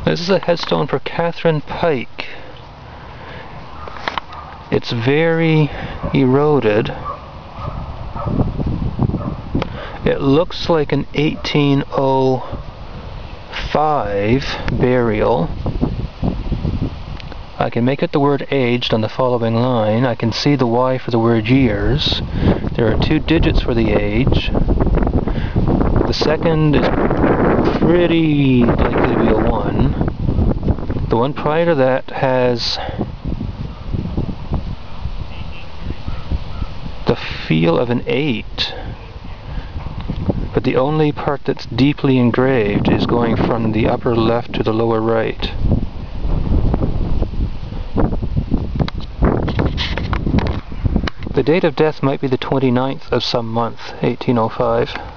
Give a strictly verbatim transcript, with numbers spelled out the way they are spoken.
This is a headstone for Catherine Pike. It's very eroded. It looks like an eighteen oh five burial. I can make out the word aged on the following line. I can see the Y for the word years. There are two digits for the age. The second is pretty likely to be a one. The one prior to that has the feel of an eight. But the only part that's deeply engraved is going from the upper left to the lower right. The date of death might be the twenty-ninth of some month, eighteen oh five.